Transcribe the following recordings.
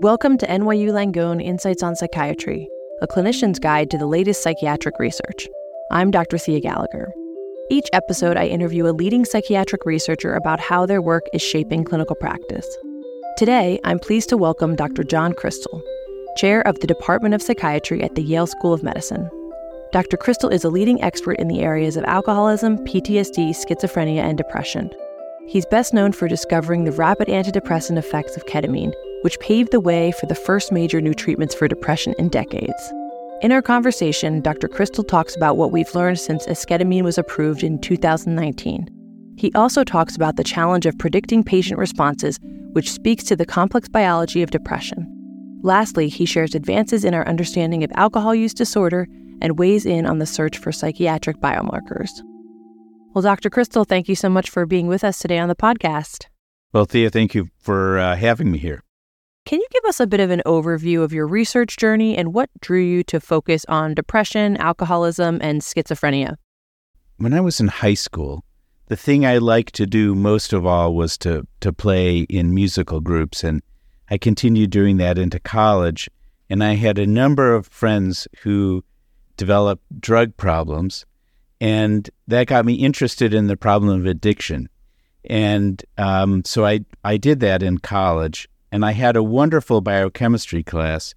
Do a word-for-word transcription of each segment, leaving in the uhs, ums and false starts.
Welcome to N Y U Langone Insights on Psychiatry, a clinician's guide to the latest psychiatric research. I'm Doctor Thea Gallagher. Each episode, I interview a leading psychiatric researcher about how their work is shaping clinical practice. Today, I'm pleased to welcome Doctor John Krystal, chair of the Department of Psychiatry at the Yale School of Medicine. Doctor Krystal is a leading expert in the areas of alcoholism, P T S D, schizophrenia, and depression. He's best known for discovering the rapid antidepressant effects of ketamine, which paved the way for the first major new treatments for depression in decades. In our conversation, Doctor Krystal talks about what we've learned since esketamine was approved in two thousand nineteen. He also talks about the challenge of predicting patient responses, which speaks to the complex biology of depression. Lastly, he shares advances in our understanding of alcohol use disorder and weighs in on the search for psychiatric biomarkers. Well, Doctor Krystal, thank you so much for being with us today on the podcast. Well, Thea, thank you for uh, having me here. Can you give us a bit of an overview of your research journey and what drew you to focus on depression, alcoholism, and schizophrenia? When I was in high school, the thing I liked to do most of all was to, to play in musical groups, and I continued doing that into college, and I had a number of friends who developed drug problems, and that got me interested in the problem of addiction. And um, so I, I did that in college. And I had a wonderful biochemistry class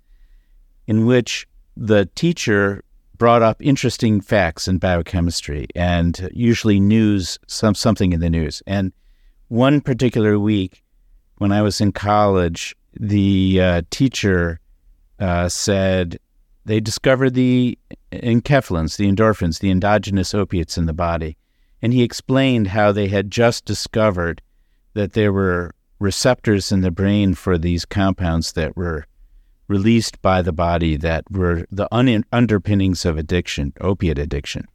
in which the teacher brought up interesting facts in biochemistry and usually news, some something in the news. And one particular week when I was in college, the uh, teacher uh, said they discovered the enkephalins, the endorphins, the endogenous opiates in the body. And he explained how they had just discovered that there were receptors in the brain for these compounds that were released by the body that were the un- underpinnings of addiction, opiate addiction.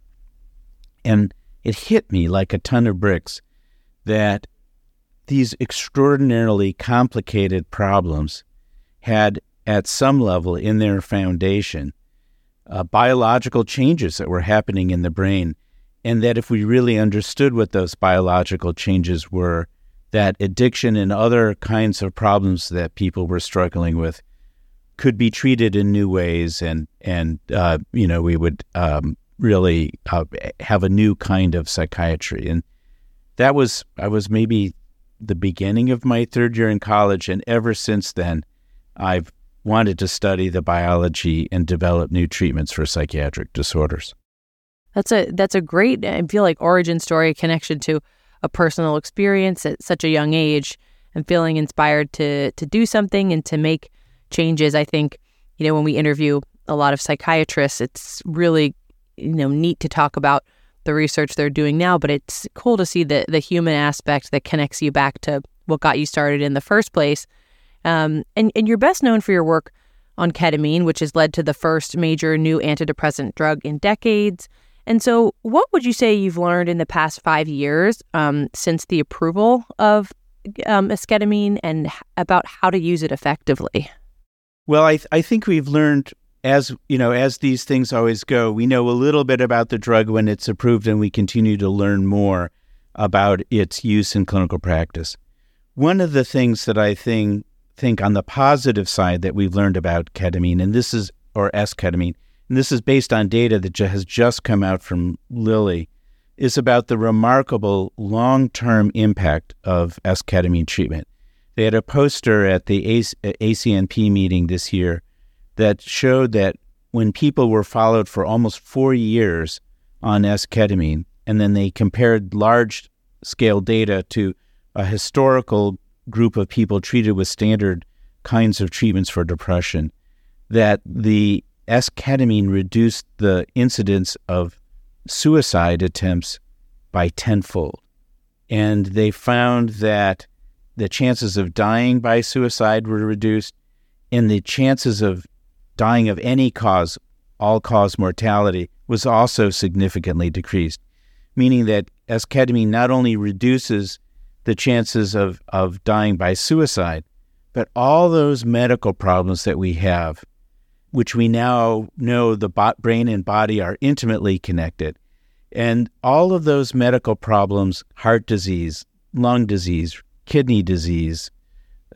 And it hit me like a ton of bricks that these extraordinarily complicated problems had, at some level in their foundation, uh, biological changes that were happening in the brain, and that if we really understood what those biological changes were, that addiction and other kinds of problems that people were struggling with could be treated in new ways, and and uh, you know we would um, really uh, have a new kind of psychiatry. And that was I was maybe the beginning of my third year in college, and ever since then, I've wanted to study the biology and develop new treatments for psychiatric disorders. That's a that's a great, I feel like, origin story connection to a personal experience at such a young age and feeling inspired to to do something and to make changes. I think, you know, when we interview a lot of psychiatrists, it's really, you know, neat to talk about the research they're doing now, but it's cool to see the, the human aspect that connects you back to what got you started in the first place. Um, and, and you're best known for your work on ketamine, which has led to the first major new antidepressant drug in decades. And so what would you say you've learned in the past five years um, since the approval of um, esketamine and h- about how to use it effectively? Well, I th- I think we've learned, as you know, as these things always go, we know a little bit about the drug when it's approved, and we continue to learn more about its use in clinical practice. One of the things that I think, think on the positive side that we've learned about ketamine, and this is, or esketamine, and this is based on data that has just come out from Lilly, is about the remarkable long-term impact of esketamine treatment. They had a poster at the A C N P meeting this year that showed that when people were followed for almost four years on esketamine, and then they compared large-scale data to a historical group of people treated with standard kinds of treatments for depression, that the esketamine reduced the incidence of suicide attempts by tenfold. And they found that the chances of dying by suicide were reduced, and the chances of dying of any cause, all-cause mortality, was also significantly decreased, meaning that esketamine not only reduces the chances of, of dying by suicide, but all those medical problems that we have, which we now know the brain and body are intimately connected. And all of those medical problems, heart disease, lung disease, kidney disease,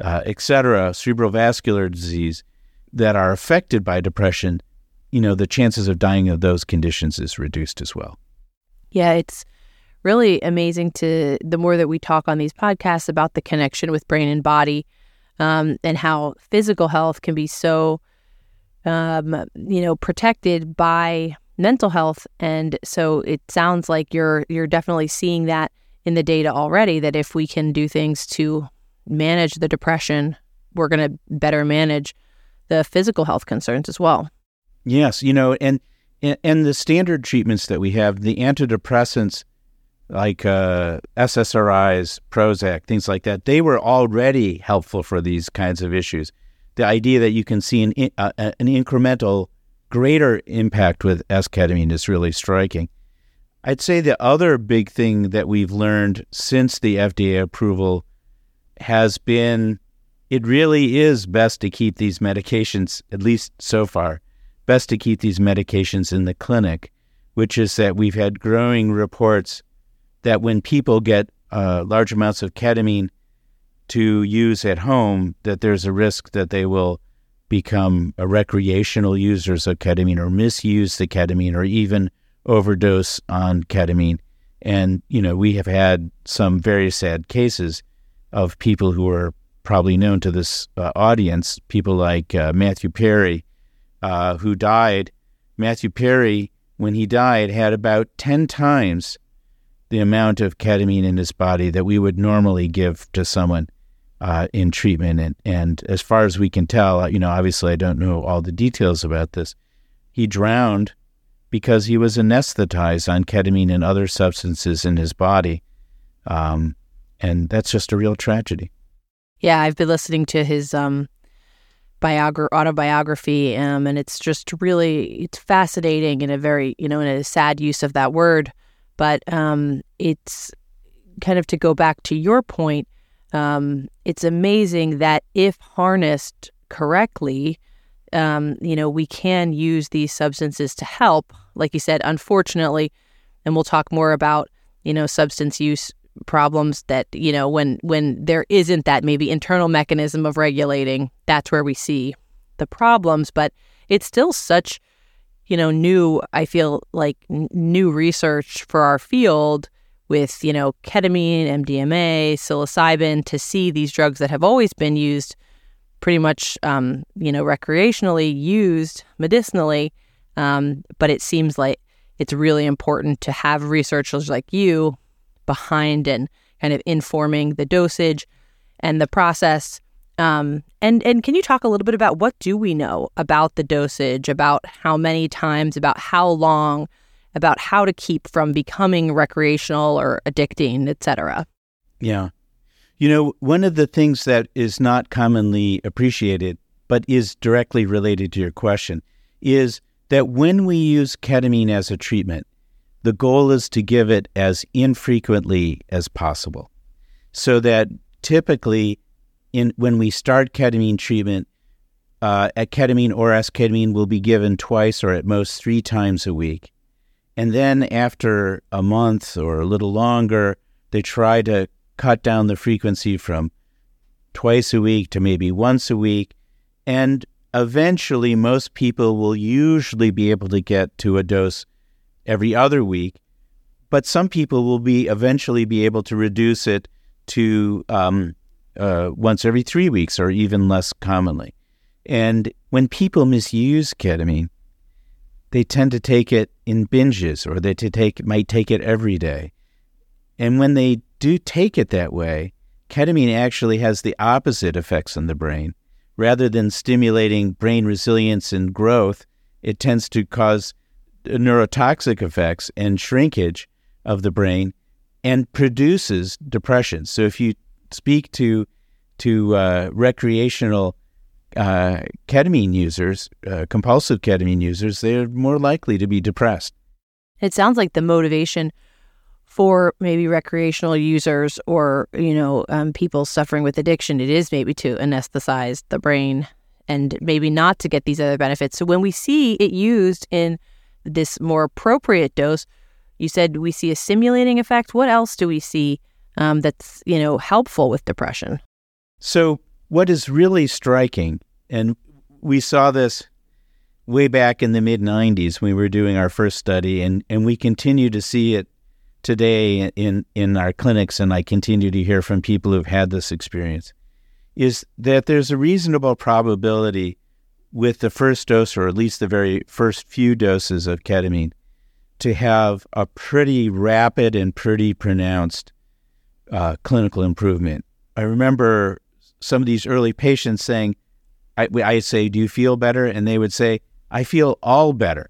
uh, et cetera, cerebrovascular disease, that are affected by depression, you know, the chances of dying of those conditions is reduced as well. Yeah, it's really amazing to, the more that we talk on these podcasts about the connection with brain and body, um, and how physical health can be so, um, you know, protected by mental health. And so it sounds like you're you're definitely seeing that in the data already, that if we can do things to manage the depression, we're going to better manage the physical health concerns as well. Yes, you know, and and the standard treatments that we have, the antidepressants like uh, S S R Is, Prozac, things like that, they were already helpful for these kinds of issues. The idea that you can see an uh, an incremental greater impact with esketamine is really striking. I'd say the other big thing that we've learned since the F D A approval has been, it really is best to keep these medications, at least so far, best to keep these medications in the clinic, which is that we've had growing reports that when people get uh, large amounts of ketamine to use at home, that there's a risk that they will become a recreational users of ketamine or misuse the ketamine or even overdose on ketamine. And, you know, we have had some very sad cases of people who are probably known to this uh, audience, people like uh, Matthew Perry, uh, who died. Matthew Perry, when he died, had about ten times the amount of ketamine in his body that we would normally give to someone uh, in treatment. And, and as far as we can tell, you know, obviously I don't know all the details about this, he drowned because he was anesthetized on ketamine and other substances in his body. Um, and that's just a real tragedy. Yeah, I've been listening to his um, biogra- autobiography, um, and it's just really, it's fascinating in a very, you know, in a sad use of that word. But um, it's kind of to go back to your point, um, it's amazing that if harnessed correctly, um, you know, we can use these substances to help, like you said, unfortunately, and we'll talk more about, you know, substance use problems that, you know, when, when there isn't that maybe internal mechanism of regulating, that's where we see the problems. But it's still such, you know, new, I feel like n- new research for our field with, you know, ketamine, M D M A, psilocybin, to see these drugs that have always been used pretty much, um, you know, recreationally used medicinally. Um, but it seems like it's really important to have researchers like you behind and kind of informing the dosage and the process. Um, and, and can you talk a little bit about what do we know about the dosage, about how many times, about how long, about how to keep from becoming recreational or addicting, et cetera? Yeah. You know, one of the things that is not commonly appreciated, but is directly related to your question, is that when we use ketamine as a treatment, the goal is to give it as infrequently as possible. So that typically, in when we start ketamine treatment, uh, at ketamine or esketamine will be given twice or at most three times a week. And then after a month or a little longer, they try to cut down the frequency from twice a week to maybe once a week. And eventually, most people will usually be able to get to a dose every other week. But some people will be eventually be able to reduce it to um, uh, once every three weeks or even less commonly. And when people misuse ketamine, they tend to take it in binges, or they to take might take it every day. And when they do take it that way, ketamine actually has the opposite effects on the brain. Rather than stimulating brain resilience and growth, it tends to cause neurotoxic effects and shrinkage of the brain and produces depression. So if you speak to to uh, recreational uh, ketamine users, uh, compulsive ketamine users, they're more likely to be depressed. It sounds like the motivation for maybe recreational users or, you know, um, people suffering with addiction, it is maybe to anesthetize the brain and maybe not to get these other benefits. So when we see it used in this more appropriate dose, you said we see a stimulating effect. What else do we see um, that's, you know, helpful with depression? So what is really striking, and we saw this way back in the mid nineties when we were doing our first study, and, and we continue to see it today in, in our clinics, and I continue to hear from people who've had this experience, is that there's a reasonable probability with the first dose, or at least the very first few doses of ketamine, to have a pretty rapid and pretty pronounced uh, clinical improvement. I remember some of these early patients saying, I, I say, do you feel better? And they would say, I feel all better.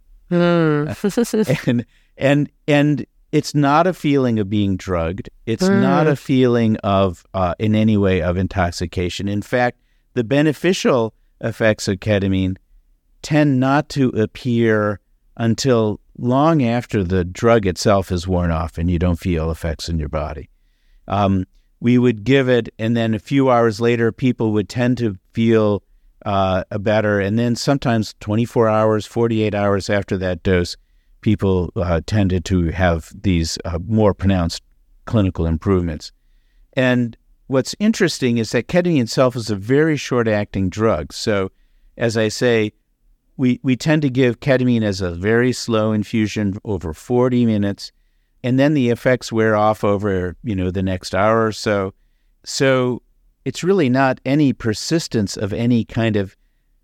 Mm. and, and, and it's not a feeling of being drugged. It's mm. not a feeling of, uh, in any way, of intoxication. In fact, the beneficial effects of ketamine tend not to appear until long after the drug itself is worn off and you don't feel effects in your body. Um, we would give it, and then a few hours later, people would tend to feel uh, better. And then sometimes twenty-four hours, forty-eight hours after that dose, people uh, tended to have these uh, more pronounced clinical improvements. And what's interesting is that ketamine itself is a very short-acting drug. So, as I say, we, we tend to give ketamine as a very slow infusion over forty minutes, and then the effects wear off over, you know, the next hour or so. So it's really not any persistence of any kind of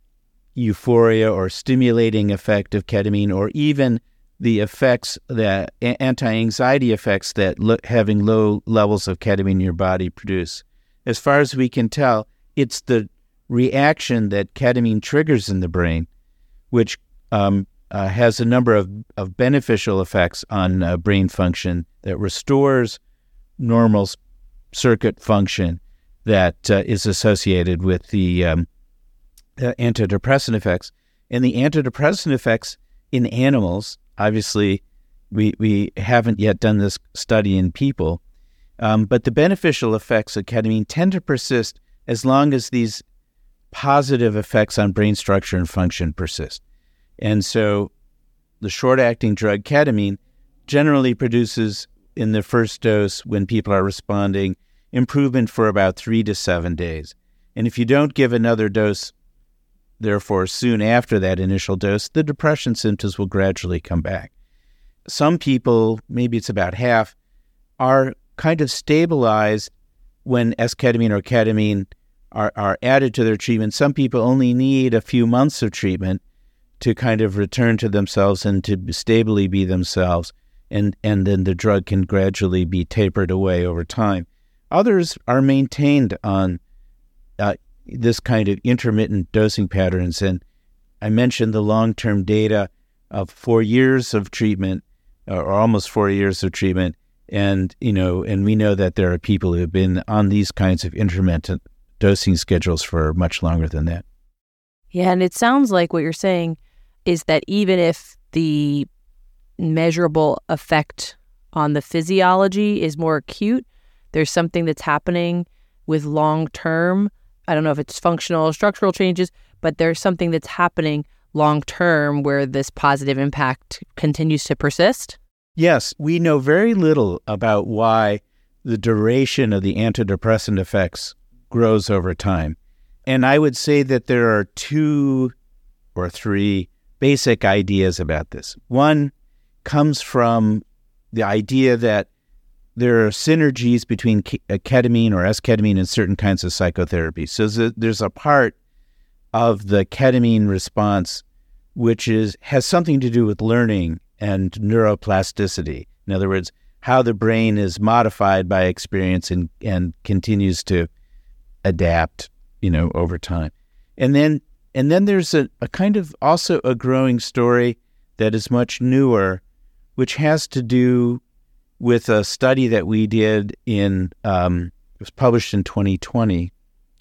euphoria or stimulating effect of ketamine, or even the effects, that anti-anxiety effects that lo- having low levels of ketamine in your body produce. As far as we can tell, it's the reaction that ketamine triggers in the brain, which um, uh, has a number of, of beneficial effects on uh, brain function that restores normal s- circuit function that uh, is associated with the um, uh, antidepressant effects. And the antidepressant effects in animals, obviously, we, we haven't yet done this study in people, um, but the beneficial effects of ketamine tend to persist as long as these positive effects on brain structure and function persist. And so the short-acting drug ketamine generally produces, in the first dose, when people are responding, improvement for about three to seven days. And if you don't give another dose, therefore, soon after that initial dose, the depression symptoms will gradually come back. Some people, maybe it's about half, are kind of stabilized when esketamine or ketamine are, are added to their treatment. Some people only need a few months of treatment to kind of return to themselves and to stably be themselves, and, and then the drug can gradually be tapered away over time. Others are maintained on uh, this kind of intermittent dosing patterns, and I mentioned the long-term data of four years of treatment, or almost four years of treatment, and you know, and we know that there are people who have been on these kinds of intermittent dosing schedules for much longer than that. Yeah, and it sounds like what you're saying is that even if the measurable effect on the physiology is more acute, there's something that's happening with long-term, I don't know if it's functional or structural changes, but there's something that's happening long-term where this positive impact continues to persist? Yes, we know very little about why the duration of the antidepressant effects grows over time. And I would say that there are two or three basic ideas about this. One comes from the idea that there are synergies between ketamine or esketamine and certain kinds of psychotherapy. So there's a part of the ketamine response which is has something to do with learning and neuroplasticity. In other words, how the brain is modified by experience and, and continues to adapt, you know, over time. And then and then there's a, a kind of also a growing story that is much newer, which has to do with a study that we did in, um, it was published in twenty twenty,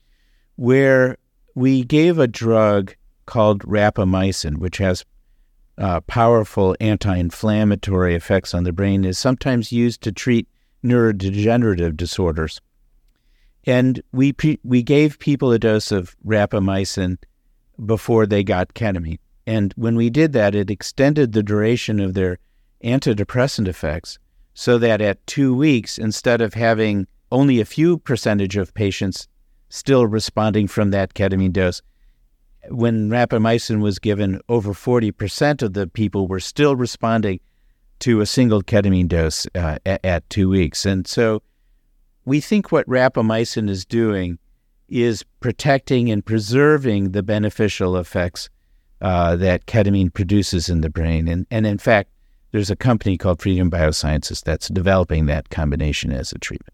where we gave a drug called rapamycin, which has uh, powerful anti-inflammatory effects on the brain, is sometimes used to treat neurodegenerative disorders. And we pre- we gave people a dose of rapamycin before they got ketamine. And when we did that, it extended the duration of their antidepressant effects so that at two weeks, instead of having only a few percentage of patients still responding from that ketamine dose. When rapamycin was given, over forty percent of the people were still responding to a single ketamine dose uh, at, at two weeks. And so we think what rapamycin is doing is protecting and preserving the beneficial effects uh, that ketamine produces in the brain. And, and in fact, there's a company called Freedom Biosciences that's developing that combination as a treatment.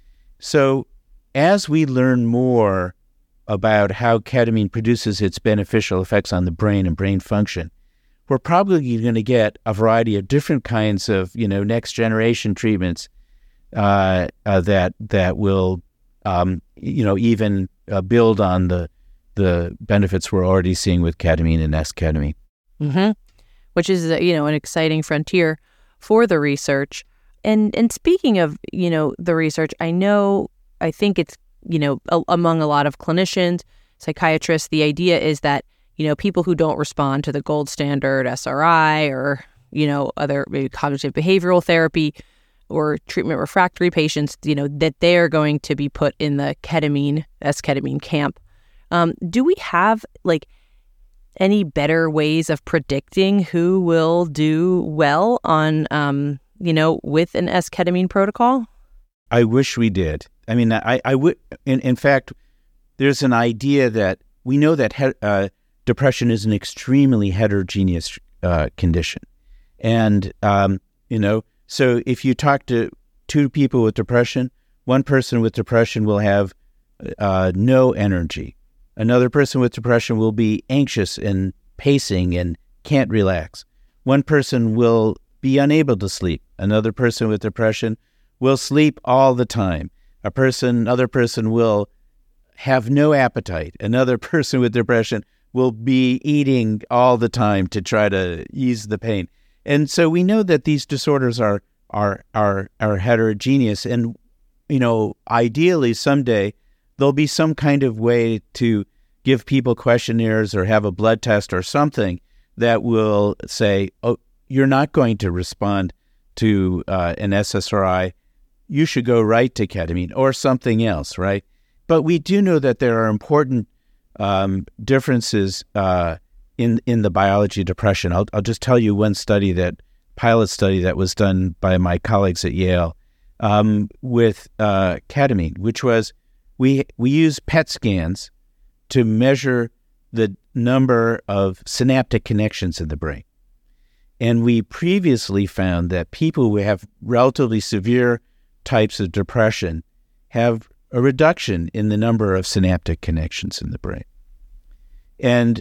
So as we learn more about how ketamine produces its beneficial effects on the brain and brain function, we're probably going to get a variety of different kinds of, you know, next generation treatments uh, uh, that that will, um, you know, even uh, build on the the benefits we're already seeing with ketamine and esketamine. Mm-hmm. Which is, you know, an exciting frontier for the research. And and speaking of, you know, the research, I know, I think it's, you know, a, among a lot of clinicians, psychiatrists, the idea is that, you know, people who don't respond to the gold standard S R I or, you know, other maybe cognitive behavioral therapy or treatment refractory patients, you know, that they are going to be put in the ketamine, esketamine camp. Um, do we have, like, any better ways of predicting who will do well on, um, you know, with an esketamine protocol? I wish we did. I mean, I, I would, in, in fact, there's an idea that we know that he, uh, depression is an extremely heterogeneous uh, condition. And, um, you know, so if you talk to two people with depression, one person with depression will have uh, no energy. Another person with depression will be anxious and pacing and can't relax. One person will be unable to sleep. Another person with depression will sleep all the time. A person, another person will have no appetite. Another person with depression will be eating all the time to try to ease the pain. And so we know that these disorders are are are are heterogeneous. And, you know, ideally someday there'll be some kind of way to give people questionnaires or have a blood test or something that will say, oh, you're not going to respond to uh, an S S R I. You should go right to ketamine or something else, right? But we do know that there are important um, differences uh, in in the biology of depression. I'll, I'll just tell you one study, that pilot study that was done by my colleagues at Yale um, with uh, ketamine, which was we we used P E T scans to measure the number of synaptic connections in the brain. And we previously found that people who have relatively severe types of depression have a reduction in the number of synaptic connections in the brain. And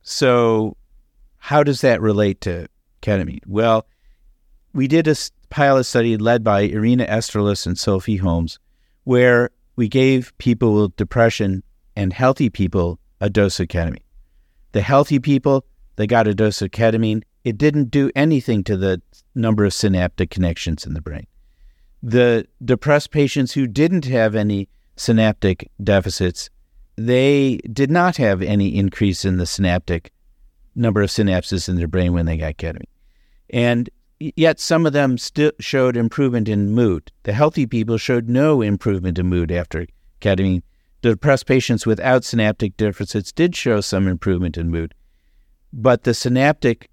so how does that relate to ketamine? Well, we did a pilot study led by Irina Esterlis and Sophie Holmes, where we gave people with depression and healthy people a dose of ketamine. The healthy people, they got a dose of ketamine. It didn't do anything to the number of synaptic connections in the brain. The depressed patients who didn't have any synaptic deficits, they did not have any increase in the synaptic number of synapses in their brain when they got ketamine. And yet some of them still showed improvement in mood. The healthy people showed no improvement in mood after ketamine. The depressed patients without synaptic deficits did show some improvement in mood. But the synaptic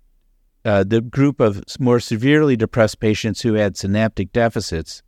Uh, the group of more severely depressed patients who had synaptic deficits,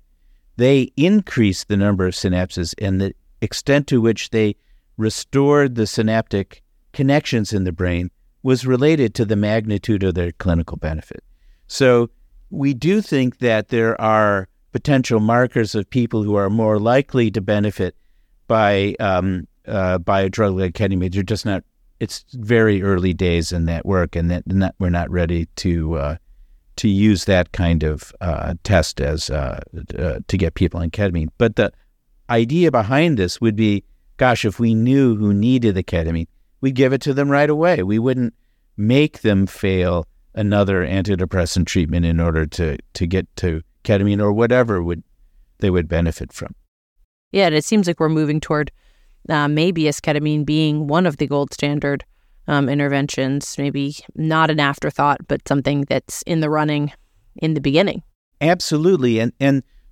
they increased the number of synapses, and the extent to which they restored the synaptic connections in the brain was related to the magnitude of their clinical benefit. So we do think that there are potential markers of people who are more likely to benefit by um, uh, by a drug like ketamine. They're just not. It's very early days in that work, and that not, we're not ready to uh, to use that kind of uh, test as uh, uh, to get people on ketamine. But the idea behind this would be, gosh, if we knew who needed the ketamine, we'd give it to them right away. We wouldn't make them fail another antidepressant treatment in order to to get to ketamine or whatever would they would benefit from. Yeah, and it seems like we're moving toward Uh, maybe esketamine being one of the gold standard um, interventions, maybe not an afterthought, but something that's in the running in the beginning. Absolutely. And and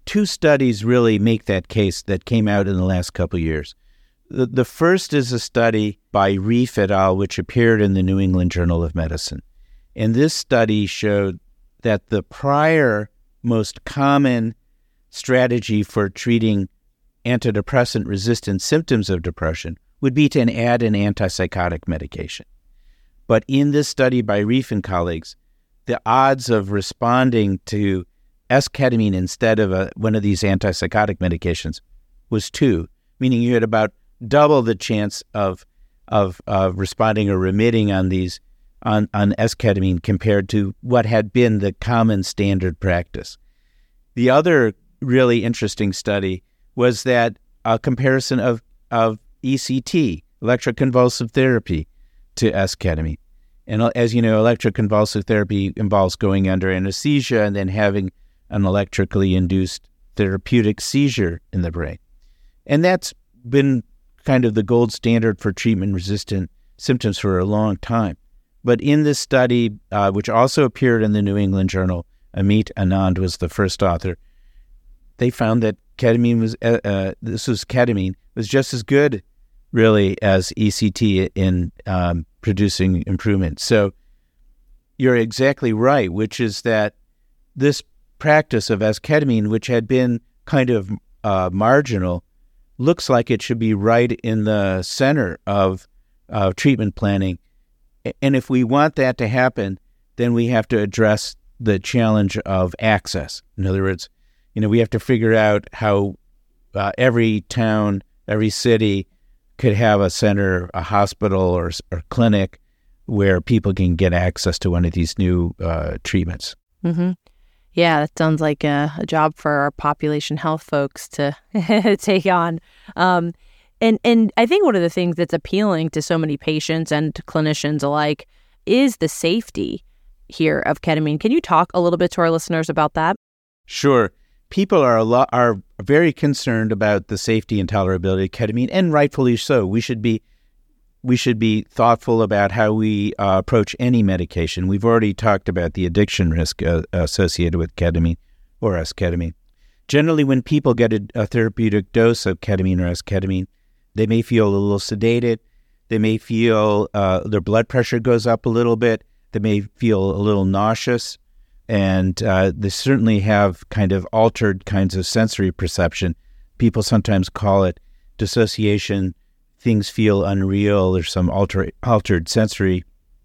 two studies really make that case that came out in the last couple of years. The, the first is a study by Reif et al., which appeared in the New England Journal of Medicine. And this study showed that the prior most common strategy for treating antidepressant-resistant symptoms of depression would be to add an antipsychotic medication. But in this study by Reif and colleagues, the odds of responding to esketamine instead of a, one of these antipsychotic medications was two, meaning you had about double the chance of of uh, responding or remitting on these on, on esketamine compared to what had been the common standard practice. The other really interesting study was that a comparison of, of E C T, electroconvulsive therapy, to esketamine. And as you know, electroconvulsive therapy involves going under anesthesia and then having an electrically induced therapeutic seizure in the brain. And that's been kind of the gold standard for treatment-resistant symptoms for a long time. But in this study, uh, which also appeared in the New England Journal, Amit Anand was the first author, they found that ketamine was, uh, uh, this was ketamine, was just as good, really, as E C T in um, producing improvement. So you're exactly right, which is that this practice of esketamine, which had been kind of uh, marginal, looks like it should be right in the center of uh, treatment planning. And if we want that to happen, then we have to address the challenge of access. In other words, you know, we have to figure out how uh, every town, every city could have a center, a hospital or, or clinic where people can get access to one of these new uh, treatments. Mm-hmm. Yeah, that sounds like a, a job for our population health folks to take on. Um, and and I think one of the things that's appealing to so many patients and to clinicians alike is the safety here of ketamine. Can you talk a little bit to our listeners about that? Sure. People are a lot are very concerned about the safety and tolerability of ketamine, and rightfully so. We should be we should be thoughtful about how we uh, approach any medication. We've already talked about the addiction risk uh, associated with ketamine or esketamine. Generally, when people get a, a therapeutic dose of ketamine or esketamine, they may feel a little sedated. They may feel uh, their blood pressure goes up a little bit. They may feel a little nauseous. And uh, they certainly have kind of altered kinds of sensory perception. People sometimes call it dissociation. Things feel unreal. There's some alter, altered sensory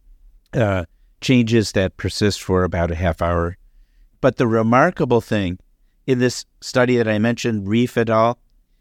uh, changes that persist for about a half hour. But the remarkable thing in this study that I mentioned, Reif et al.,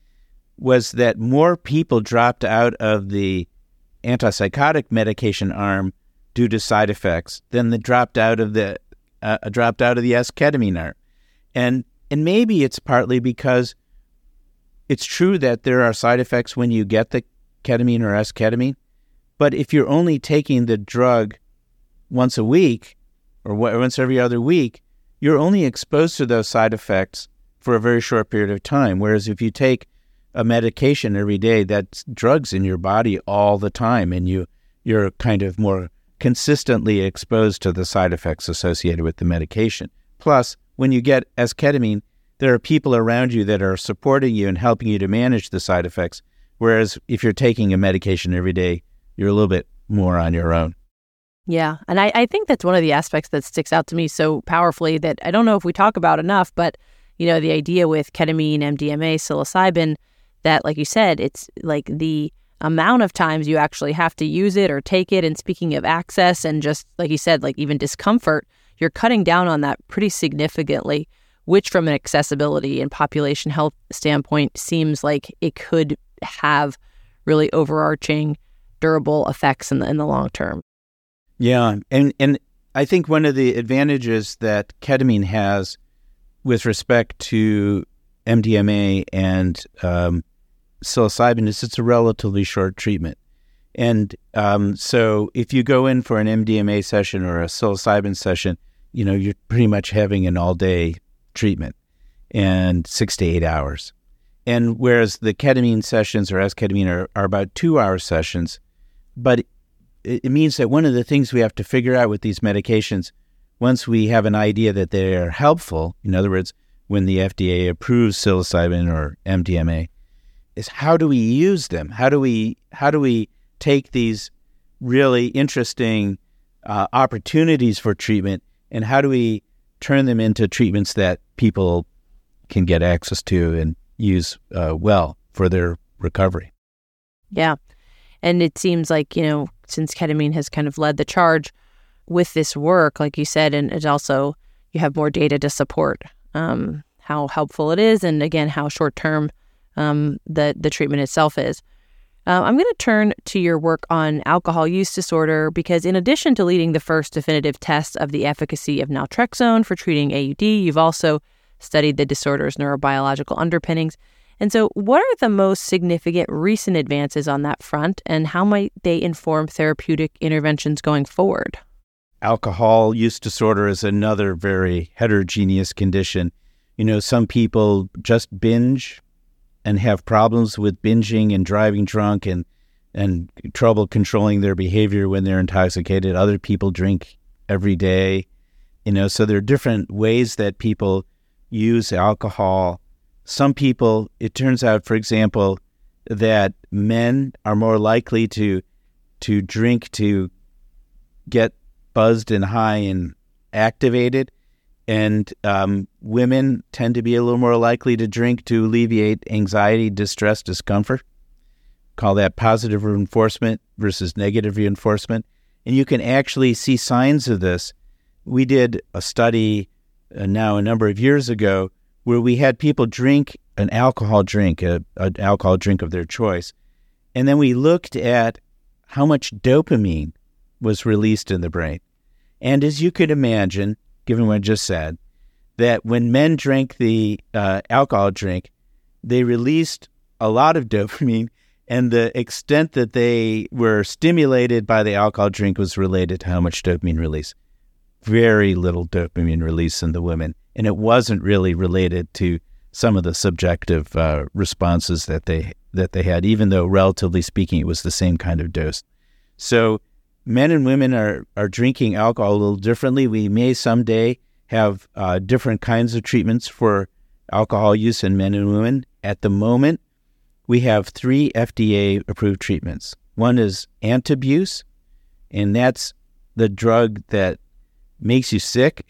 was that more people dropped out of the antipsychotic medication arm due to side effects than the dropped out of the uh, dropped out of the esketamine arm. And and maybe it's partly because it's true that there are side effects when you get the ketamine or esketamine, but if you're only taking the drug once a week or once every other week, you're only exposed to those side effects for a very short period of time. Whereas if you take a medication every day, that's drugs in your body all the time, and you, you're kind of more consistently exposed to the side effects associated with the medication. Plus, when you get esketamine, there are people around you that are supporting you and helping you to manage the side effects, whereas if you're taking a medication every day, you're a little bit more on your own. Yeah, and I, I think that's one of the aspects that sticks out to me so powerfully that I don't know if we talk about enough, but, you know, the idea with ketamine, M D M A, psilocybin, that, like you said, it's like the amount of times you actually have to use it or take it. And speaking of access and just, like you said, like even discomfort, you're cutting down on that pretty significantly, which from an accessibility and population health standpoint seems like it could have really overarching, durable effects in the in the long term. Yeah, and and I think one of the advantages that ketamine has with respect to M D M A and um, psilocybin is it's a relatively short treatment. And um, so if you go in for an M D M A session or a psilocybin session, you know, you're pretty much having an all-day treatment and six to eight hours. And whereas the ketamine sessions or esketamine are, are about two-hour sessions, but it, it means that one of the things we have to figure out with these medications, once we have an idea that they are helpful, in other words, when the F D A approves psilocybin or M D M A, is how do we use them? How do we how do we take these really interesting uh, opportunities for treatment, and how do we turn them into treatments that people can get access to and use uh, well for their recovery? Yeah. And it seems like, you know, since ketamine has kind of led the charge with this work, like you said, and it also, you have more data to support um, how helpful it is, and again, how short-term um, the, the treatment itself is. Uh, I'm going to turn to your work on alcohol use disorder, because in addition to leading the first definitive test of the efficacy of naltrexone for treating A U D, you've also studied the disorder's neurobiological underpinnings. And so what are the most significant recent advances on that front, and how might they inform therapeutic interventions going forward? Alcohol use disorder is another very heterogeneous condition. You know, some people just binge and have problems with binging and driving drunk and, and trouble controlling their behavior when they're intoxicated. Other people drink every day. You know, so there are different ways that people use alcohol. Some people, it turns out, for example, that men are more likely to to drink to get buzzed and high and activated, and um, women tend to be a little more likely to drink to alleviate anxiety, distress, discomfort. Call that positive reinforcement versus negative reinforcement. And you can actually see signs of this. We did a study uh, now a number of years ago where we had people drink an alcohol drink, a, an alcohol drink of their choice. And then we looked at how much dopamine was released in the brain. And as you could imagine, given what I just said, that when men drank the uh, alcohol drink, they released a lot of dopamine, and the extent that they were stimulated by the alcohol drink was related to how much dopamine release. Very little dopamine release in the women. And it wasn't really related to some of the subjective uh, responses that they that they had, even though, relatively speaking, it was the same kind of dose. So men and women are, are drinking alcohol a little differently. We may someday have uh, different kinds of treatments for alcohol use in men and women. At the moment, we have three F D A-approved treatments. One is Antabuse, and that's the drug that makes you sick.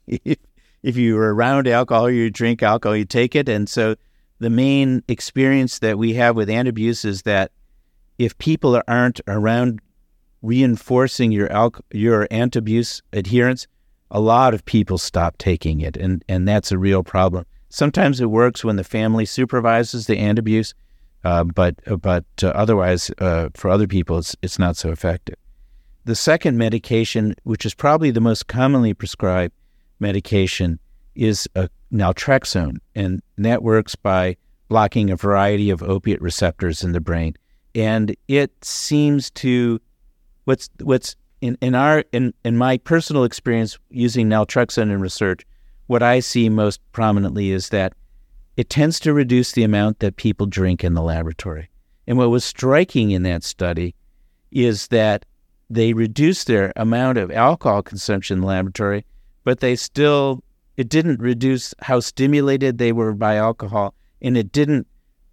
If you are around alcohol, you drink alcohol, you take it. And so the main experience that we have with Antabuse is that if people aren't around reinforcing your alco- your Antabuse adherence, a lot of people stop taking it, and, and that's a real problem. Sometimes it works when the family supervises the Antabuse, uh, but but uh, otherwise, uh, for other people, it's it's not so effective. The second medication, which is probably the most commonly prescribed medication, is a naltrexone, and that works by blocking a variety of opiate receptors in the brain. And it seems to, what's what's in, in our in, in my personal experience using naltrexone in research, what I see most prominently is that it tends to reduce the amount that people drink in the laboratory. And what was striking in that study is that they reduced their amount of alcohol consumption in the laboratory, but they still, it didn't reduce how stimulated they were by alcohol, and it didn't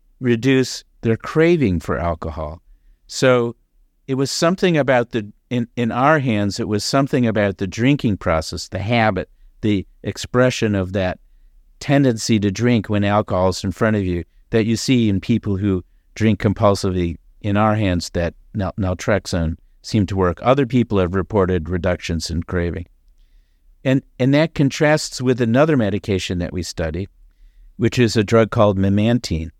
reduce their craving for alcohol. So it was something about the, in, in our hands, it was something about the drinking process, the habit, the expression of that tendency to drink when alcohol is in front of you that you see in people who drink compulsively. In our hands, that nal- naltrexone seemed to work. Other people have reported reductions in craving. And and that contrasts with another medication that we studied, which is a drug called memantine.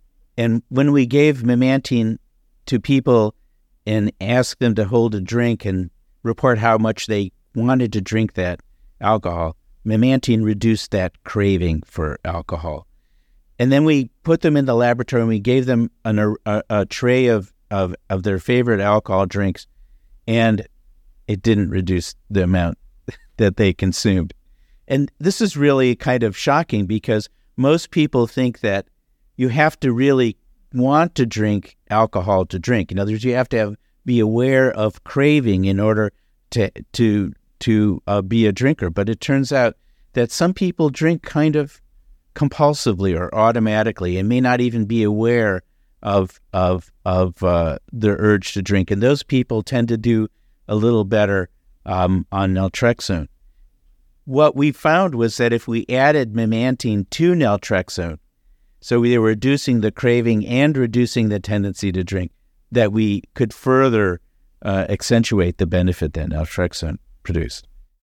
And when we gave memantine to people and asked them to hold a drink and report how much they wanted to drink that alcohol, memantine reduced that craving for alcohol. And then we put them in the laboratory and we gave them an, a, a tray of, of, of their favorite alcohol drinks, and it didn't reduce the amount that they consumed. And this is really kind of shocking because most people think that you have to really want to drink alcohol to drink. In other words, you have to have, be aware of craving in order to to to uh, be a drinker. But it turns out that some people drink kind of compulsively or automatically and may not even be aware of of of uh, their urge to drink. And those people tend to do a little better um, on naltrexone. What we found was that if we added memantine to naltrexone, so we were reducing the craving and reducing the tendency to drink, that we could further uh, accentuate the benefit that naltrexone produced.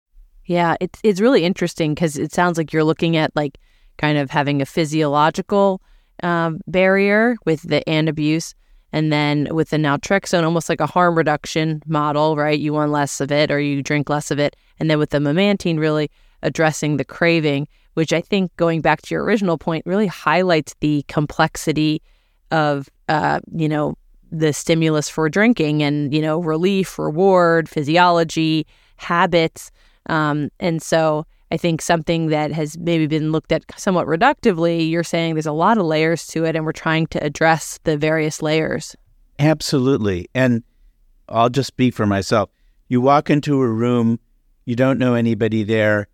Yeah, it's it's really interesting because it sounds like you're looking at like kind of having a physiological um, barrier with the AND abuse, and then with the naltrexone, almost like a harm reduction model, right? You want less of it or you drink less of it. And then with the memantine, really addressing the craving, which I think, going back to your original point, really highlights the complexity of, uh, you know, the stimulus for drinking and, you know, relief, reward, physiology, habits. Um, and so I think something that has maybe been looked at somewhat reductively, you're saying there's a lot of layers to it, and we're trying to address the various layers. Absolutely. And I'll just speak for myself. You walk into a room, you don't know anybody there,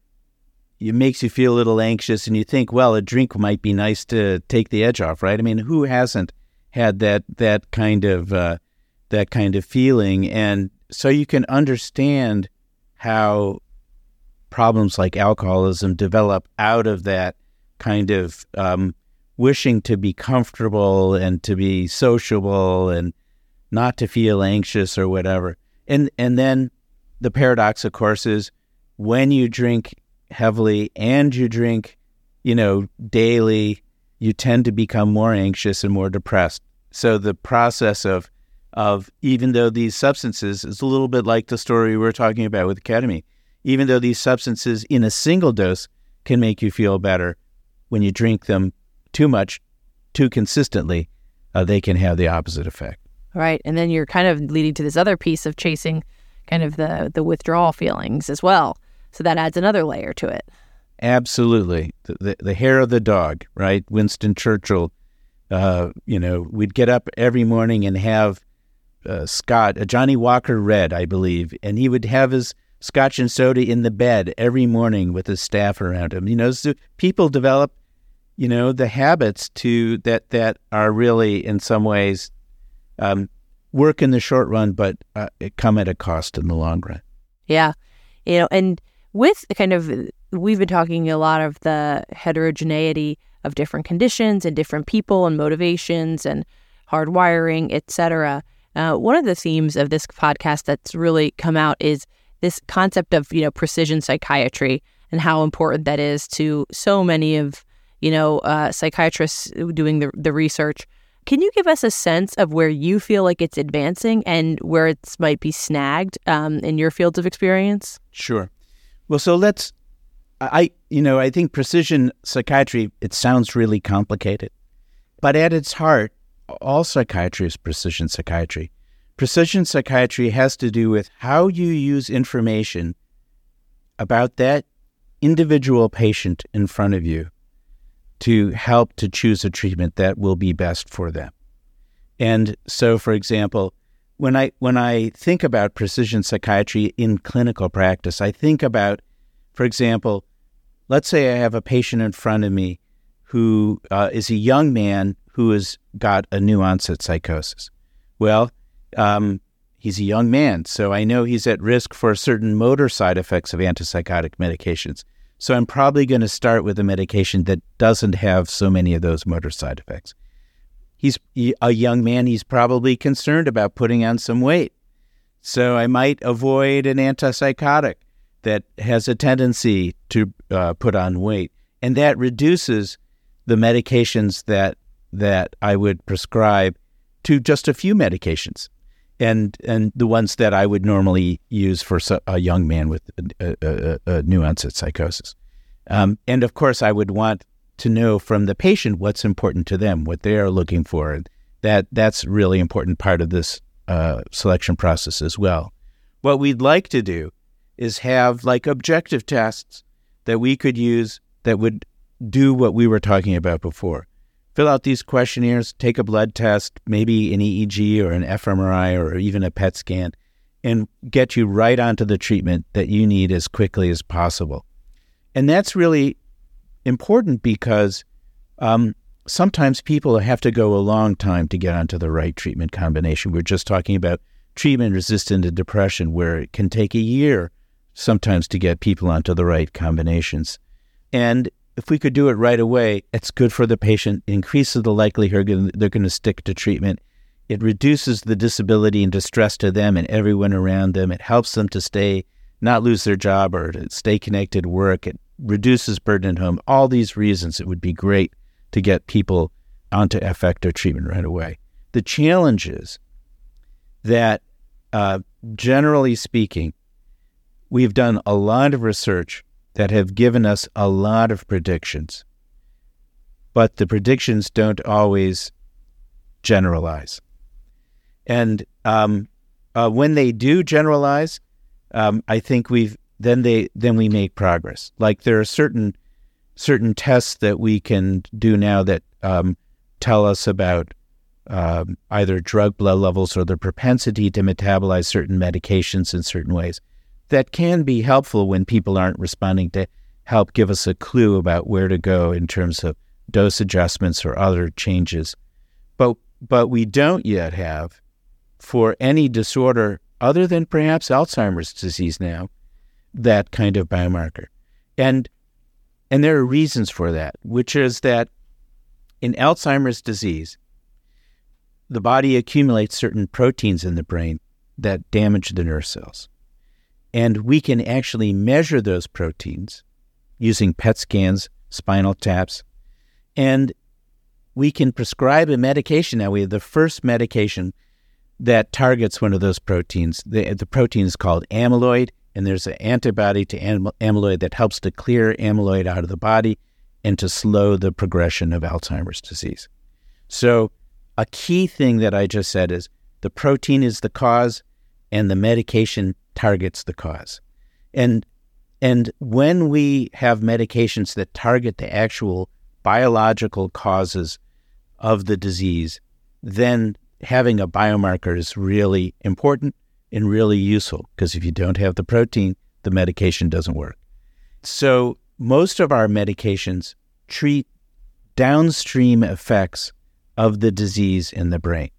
it makes you feel a little anxious, and you think, well, a drink might be nice to take the edge off, right? I mean, who hasn't had that that kind of uh, that kind of feeling? And so you can understand how problems like alcoholism develop out of that kind of um, wishing to be comfortable and to be sociable and not to feel anxious or whatever. And and then the paradox, of course, is when you drink heavily and you drink, you know, daily, you tend to become more anxious and more depressed. So the process of of even though these substances is a little bit like the story we were talking about with ketamine. Even though these substances in a single dose can make you feel better, when you drink them too much, too consistently, uh, they can have the opposite effect. Right. And then you're kind of leading to this other piece of chasing kind of the, the withdrawal feelings as well. So that adds another layer to it. Absolutely. The, the, the hair of the dog, right? Winston Churchill, uh, you know, we'd get up every morning and have uh, Scott, uh, Johnny Walker Red, I believe, and he would have his Scotch and soda in the bed every morning with his staff around him. You know, so people develop, you know, the habits to that that are really in some ways um, work in the short run, but uh, it come at a cost in the long run. Yeah, you know, and with kind of, we've been talking a lot of the heterogeneity of different conditions and different people and motivations and hardwiring, et cetera. Uh, one of the themes of this podcast that's really come out is this concept of, you know, precision psychiatry and how important that is to so many of, you know, uh, psychiatrists doing the, the research. Can you give us a sense of where you feel like it's advancing and where it might be snagged um, in your fields of experience? Sure. Well, so let's, I, you know, I think precision psychiatry, it sounds really complicated, but at its heart, all psychiatry is precision psychiatry. Precision psychiatry has to do with how you use information about that individual patient in front of you to help to choose a treatment that will be best for them. And so, for example, when I when I think about precision psychiatry in clinical practice, I think about, for example, let's say I have a patient in front of me who uh, is a young man who has got a new onset psychosis. Well, Um, he's a young man, so I know he's at risk for certain motor side effects of antipsychotic medications. So I'm probably going to start with a medication that doesn't have so many of those motor side effects. He's a young man, he's probably concerned about putting on some weight. So I might avoid an antipsychotic that has a tendency to uh, put on weight. And that reduces the medications that that I would prescribe to just a few medications. And and the ones that I would normally use for a young man with a, a, a new onset psychosis. Um, and of course, I would want to know from the patient what's important to them, what they are looking for. And that that's a really important part of this uh, selection process as well. What we'd like to do is have like objective tests that we could use that would do what we were talking about before. Fill out these questionnaires, take a blood test, maybe an E E G or an f M R I or even a P E T scan, and get you right onto the treatment that you need as quickly as possible. And that's really important because Um, sometimes people have to go a long time to get onto the right treatment combination. We're just talking about treatment-resistant depression, where it can take a year sometimes to get people onto the right combinations. And if we could do it right away, it's good for the patient, increases the likelihood they're going to stick to treatment. It reduces the disability and distress to them and everyone around them. It helps them to stay, not lose their job or to stay connected to work. It reduces burden at home. All these reasons, it would be great to get people onto effective treatment right away. The challenge is that, uh, generally speaking, we've done a lot of research that have given us a lot of predictions, but the predictions don't always generalize. And um, uh, when they do generalize, um, I think we've then they then we make progress. Like there are certain certain tests that we can do now that um, tell us about um, either drug blood levels or the propensity to metabolize certain medications in certain ways. That can be helpful when people aren't responding, to help give us a clue about where to go in terms of dose adjustments or other changes. But but we don't yet have, for any disorder other than perhaps Alzheimer's disease now, that kind of biomarker. And and there are reasons for that, which is that in Alzheimer's disease, the body accumulates certain proteins in the brain that damage the nerve cells. And we can actually measure those proteins using P E T scans, spinal taps, and we can prescribe a medication. Now, we have the first medication that targets one of those proteins. The, the protein is called amyloid, and there's an antibody to am- amyloid that helps to clear amyloid out of the body and to slow the progression of Alzheimer's disease. So a key thing that I just said is the protein is the cause, and the medication targets the cause. And and when we have medications that target the actual biological causes of the disease, then having a biomarker is really important and really useful, because if you don't have the protein, the medication doesn't work. So most of our medications treat downstream effects of the disease in the brain.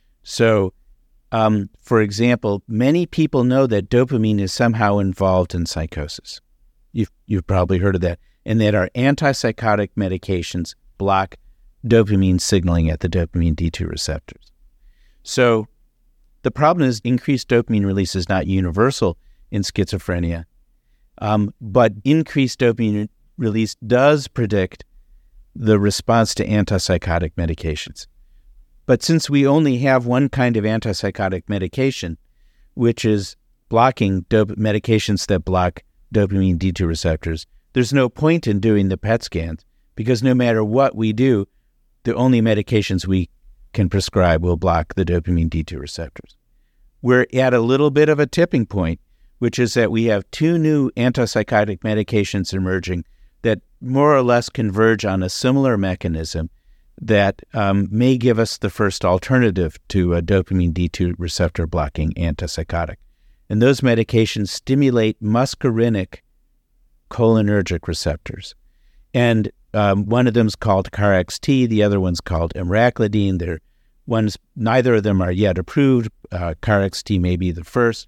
So Um, for example, many people know that dopamine is somehow involved in psychosis. You've, you've probably heard of that. And that our antipsychotic medications block dopamine signaling at the dopamine D two receptors. So the problem is increased dopamine release is not universal in schizophrenia, um, but increased dopamine release does predict the response to antipsychotic medications. But since we only have one kind of antipsychotic medication, which is blocking dop- medications that block dopamine D two receptors, there's no point in doing the P E T scans, because no matter what we do, the only medications we can prescribe will block the dopamine D two receptors. We're at a little bit of a tipping point, which is that we have two new antipsychotic medications emerging that more or less converge on a similar mechanism that um, may give us the first alternative to a dopamine D two receptor blocking antipsychotic. And those medications stimulate muscarinic cholinergic receptors. And um, one of them is called C A R X T, the other one's called emraclidine. They're ones, neither of them are yet approved. Uh, C A R X T may be the first.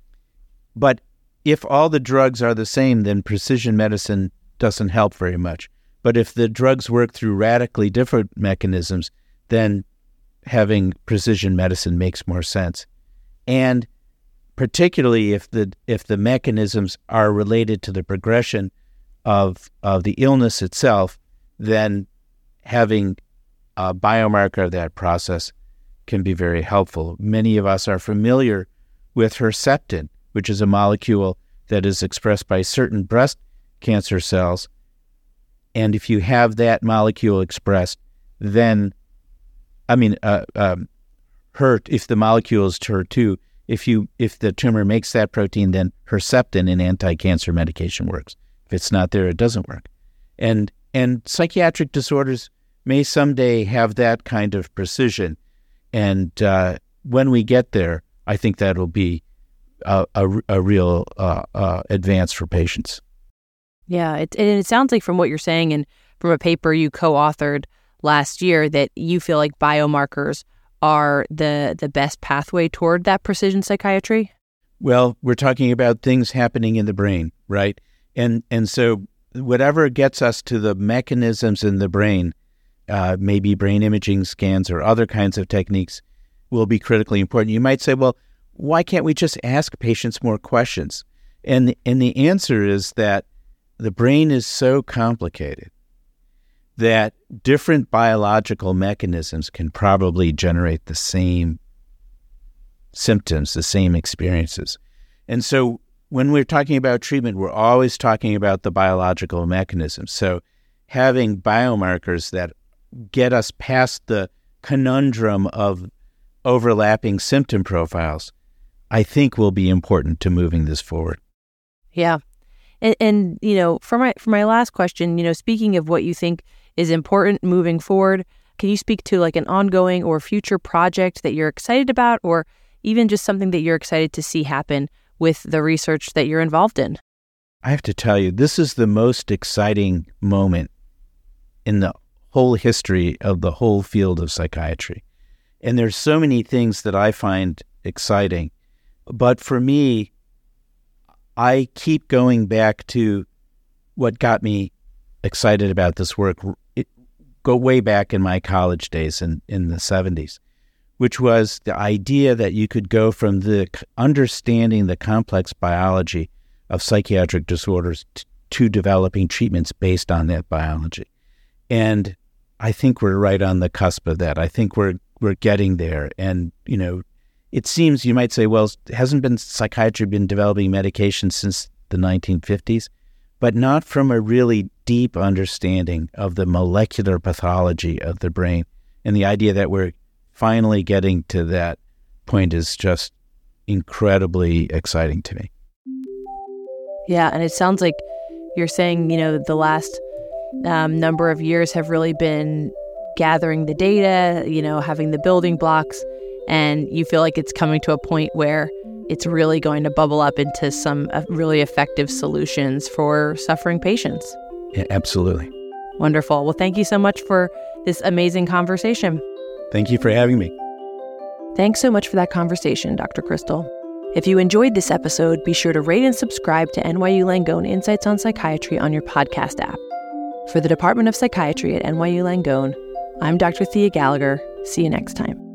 But if all the drugs are the same, then precision medicine doesn't help very much. But if the drugs work through radically different mechanisms, then having precision medicine makes more sense. And particularly if the if the mechanisms are related to the progression of of the illness itself, then having a biomarker of that process can be very helpful. Many of us are familiar with Herceptin, which is a molecule that is expressed by certain breast cancer cells. And if you have that molecule expressed, then, I mean, uh, um, H E R, if the molecule is H E R two, if you if the tumor makes that protein, then Herceptin, an anti-cancer medication, works. If it's not there, it doesn't work. And and psychiatric disorders may someday have that kind of precision. And uh, when we get there, I think that'll be a, a, a real uh, uh, advance for patients. Yeah, it, and it sounds like from what you're saying, and from a paper you co-authored last year that you feel like biomarkers are the the best pathway toward that precision psychiatry? Well, we're talking about things happening in the brain, right? And and so whatever gets us to the mechanisms in the brain, uh, maybe brain imaging scans or other kinds of techniques, will be critically important. You might say, well, why can't we just ask patients more questions? And and the answer is that the brain is so complicated that different biological mechanisms can probably generate the same symptoms, the same experiences. And so when we're talking about treatment, we're always talking about the biological mechanisms. So having biomarkers that get us past the conundrum of overlapping symptom profiles, I think will be important to moving this forward. Yeah. And, and you know, for my for my last question, you know, speaking of what you think is important moving forward, can you speak to like an ongoing or future project that you're excited about, or even just something that you're excited to see happen with the research that you're involved in? I have to tell you, this is the most exciting moment in the whole history of the whole field of psychiatry. And there's so many things that I find exciting. But for me, I keep going back to what got me excited about this work, it, go way back in my college days in, in the seventies, which was the idea that you could go from the understanding the complex biology of psychiatric disorders t- to developing treatments based on that biology. And I think we're right on the cusp of that. I think we're we're getting there. And, you know, it seems you might say, well, hasn't been psychiatry been developing medication since the nineteen fifties? But not from a really deep understanding of the molecular pathology of the brain. And the idea that we're finally getting to that point is just incredibly exciting to me. Yeah, and it sounds like you're saying, you know, the last um, number of years have really been gathering the data, you know, having the building blocks, and you feel like it's coming to a point where it's really going to bubble up into some uh, really effective solutions for suffering patients. Yeah, absolutely. Wonderful. Well, thank you so much for this amazing conversation. Thank you for having me. Thanks so much for that conversation, Doctor Crystal. If you enjoyed this episode, be sure to rate and subscribe to N Y U Langone Insights on Psychiatry on your podcast app. For the Department of Psychiatry at N Y U Langone, I'm Doctor Thea Gallagher. See you next time.